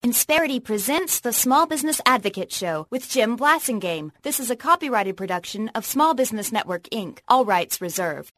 Insperity presents the Small Business Advocate Show with Jim Blasingame. This is a copyrighted production of Small Business Network, Inc. All rights reserved.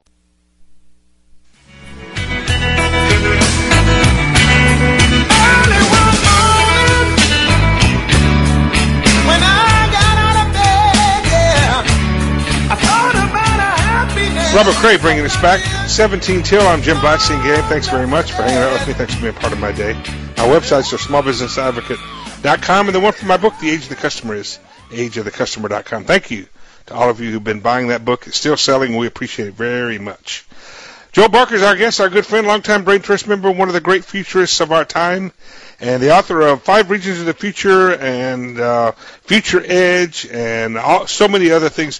Robert Cray bringing us back. 17 till. I'm Jim Blasingame. Thanks very much for hanging out with me. Thanks for being a part of my day. Our websites are smallbusinessadvocate.com, and the one for my book, The Age of the Customer, is ageofthecustomer.com. Thank you to all of you who've been buying that book. It's still selling. We appreciate it very much. Joel Barker is our guest, our good friend, longtime Brain Trust member, one of the great futurists of our time, and the author of 5 Regions of the Future and Future Edge and so many other things.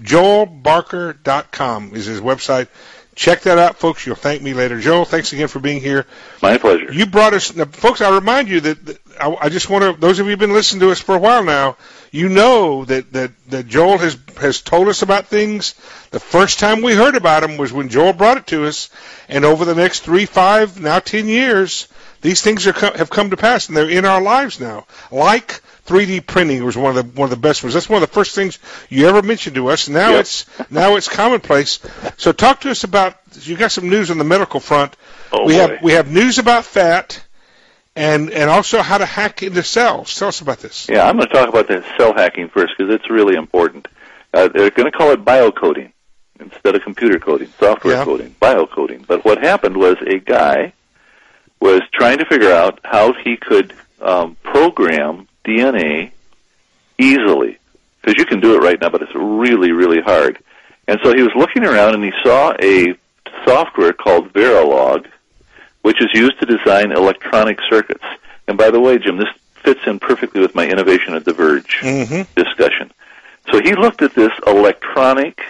JoelBarker.com is his website. Check that out, folks. You'll thank me later. Joel, thanks again for being here. My pleasure. You brought us, now, folks, I remind you that I just want to, those of you who have been listening to us for a while now, you know that Joel has told us about things. The first time we heard about them was when Joel brought it to us, and over the next 3, 5, now 10 years, these things have come to pass, and they're in our lives now. Like 3D printing was one of the best ones. That's one of the first things you ever mentioned to us. Now Yep. it's commonplace. So talk to us about, you got some news on the medical front. We have news about fat and also how to hack into cells. Tell us about this. Yeah, I'm going to talk about the cell hacking first because it's really important. They're going to call it biocoding instead of computer coding, software coding, biocoding. But what happened was a guy was trying to figure out how he could program DNA easily, because you can do it right now, but it's really, really hard. And so he was looking around, and he saw a software called Verilog, which is used to design electronic circuits. And by the way, Jim, this fits in perfectly with my Innovation at the Verge discussion. So he looked at this electronic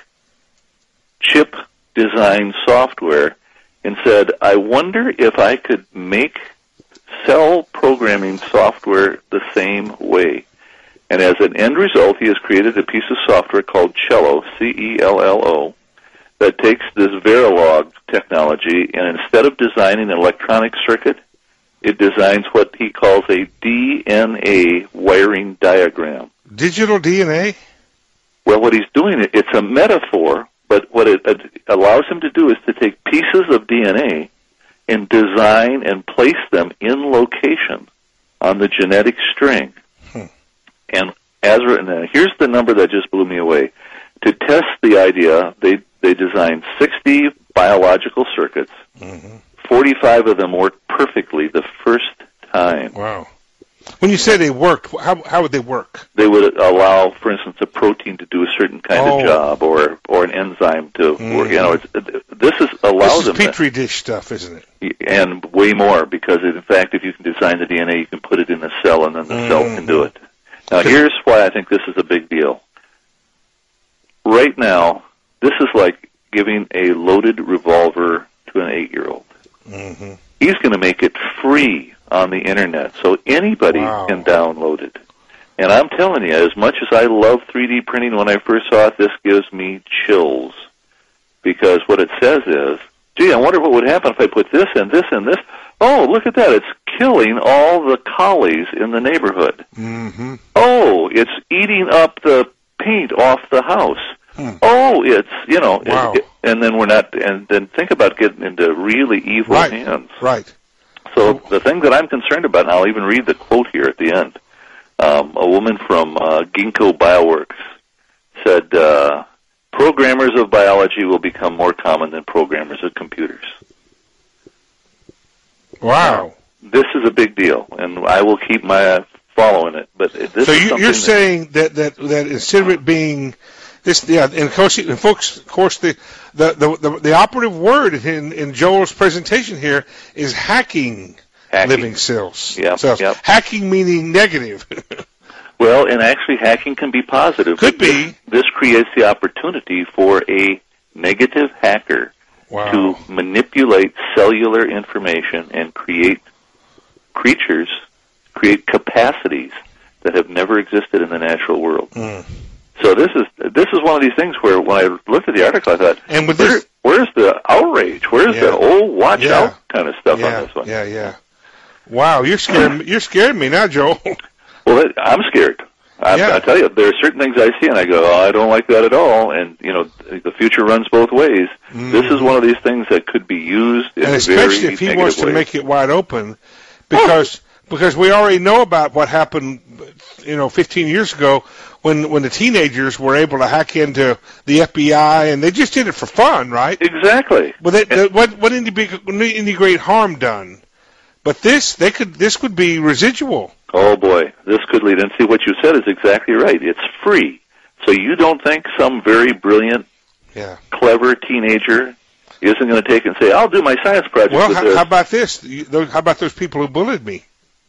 chip design software and said, I wonder if I could make cell programming software the same way. And as an end result, he has created a piece of software called Cello, C-E-L-L-O, that takes this Verilog technology, and instead of designing an electronic circuit, it designs what he calls a DNA wiring diagram. Digital DNA? Well, what he's doing, it's a metaphor, but what it allows him to do is to take pieces of DNA and design and place them in location on the genetic string. And here's the number that just blew me away. To test the idea, they designed 60 biological circuits. 45 of them worked perfectly the first time. Wow. When you say they worked, how would they work? They would allow, for instance, a protein to do a certain kind of job, or an enzyme to work. You know, this allows them. This is Petri dish stuff, isn't it? And way more, because in fact, if you can design the DNA, you can put it in a cell, and then the cell can do it. Now, here's why I think this is a big deal. Right now, this is like giving a loaded revolver to an 8-year-old. He's going to make it free on the internet, so anybody can download it. And I'm telling you, as much as I love 3D printing, when I first saw it, this gives me chills. Because what it says is, gee, I wonder what would happen if I put this and this and this. Oh, look at that. It's killing all the collies in the neighborhood. Oh, it's eating up the paint off the house. Oh, it's, you know, and then and then think about getting into really evil hands. Right. So the thing that I'm concerned about, and I'll even read the quote here at the end, a woman from Ginkgo Bioworks said, programmers of biology will become more common than programmers of computers. Wow. This is a big deal, and I will keep my following it. But this so is you're saying that instead of it being this, and of course, the operative word in Joel's presentation here is hacking. Living cells. Cells. Hacking meaning negative. Well, and actually hacking can be positive. Could be. This creates the opportunity for a negative hacker to manipulate cellular information and create creatures, create capacities that have never existed in the natural world. So this is one of these things where when I looked at the article, I thought, and with where's the outrage? Where's the watch out kind of stuff on this one? Wow, you're scaring me now, Joel. Well, I'm scared. I tell you, there are certain things I see, and I go, oh, I don't like that at all. And, the future runs both ways. Mm-hmm. This is one of these things that could be used in a very negative way. And especially if he wants to make it wide open, because we already know about what happened, 15 years ago when the teenagers were able to hack into the FBI, and they just did it for fun, right? Exactly. But what any great harm done? But this could be residual. Oh boy, this could lead. And see, what you said is exactly right. It's free, so you don't think some very brilliant, clever teenager isn't going to take and say, "I'll do my science project." Well, with this. How about this? How about those people who bullied me?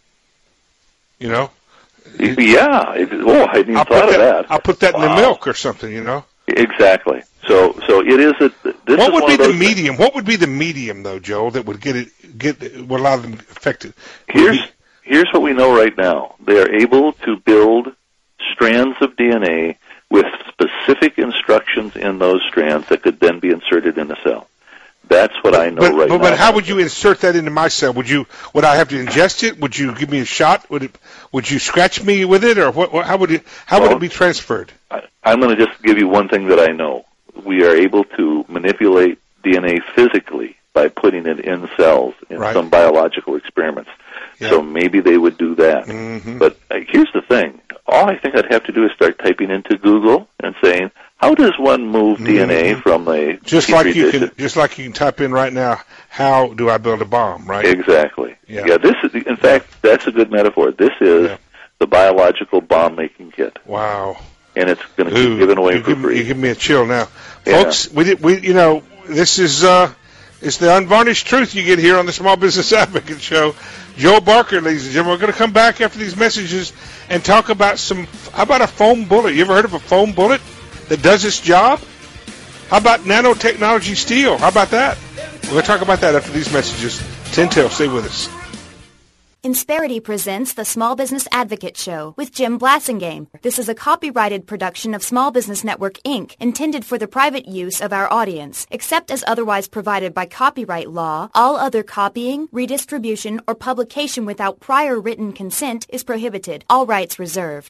Yeah. I didn't even thought of that. I'll put that in the milk or something. Exactly. So it is this. What would be the medium? What would be the medium, though, Joel, that would would allow them affected? Here's what we know right now. They are able to build strands of DNA with specific instructions in those strands that could then be inserted in a cell. That's what I know right now. But how would you insert that into my cell? Would I have to ingest it? Would you give me a shot? Would you scratch me with it, or what? How would it be transferred? I'm going to just give you one thing that I know. We are able to manipulate DNA physically by putting it in cells in some biological experiments. Yeah. So maybe they would do that. Mm-hmm. But here's the thing. All I think I'd have to do is start typing into Google and saying, how does one move DNA from a just like you can type in right now, how do I build a bomb, right? Exactly. Yeah, this is, in fact, that's a good metaphor. This is the biological bomb making kit. Wow. And it's going to be given away for free. You give me a chill now. Folks, this is it's the unvarnished truth you get here on the Small Business Advocate Show. Joel Barker, ladies and gentlemen. We're going to come back after these messages and talk about how about a foam bullet? You ever heard of a foam bullet that does its job? How about nanotechnology steel? How about that? We're going to talk about that after these messages. 10 till. Stay with us. Insperity presents the Small Business Advocate Show with Jim Blasingame. This is a copyrighted production of Small Business Network, Inc., intended for the private use of our audience. Except as otherwise provided by copyright law, all other copying, redistribution, or publication without prior written consent is prohibited. All rights reserved.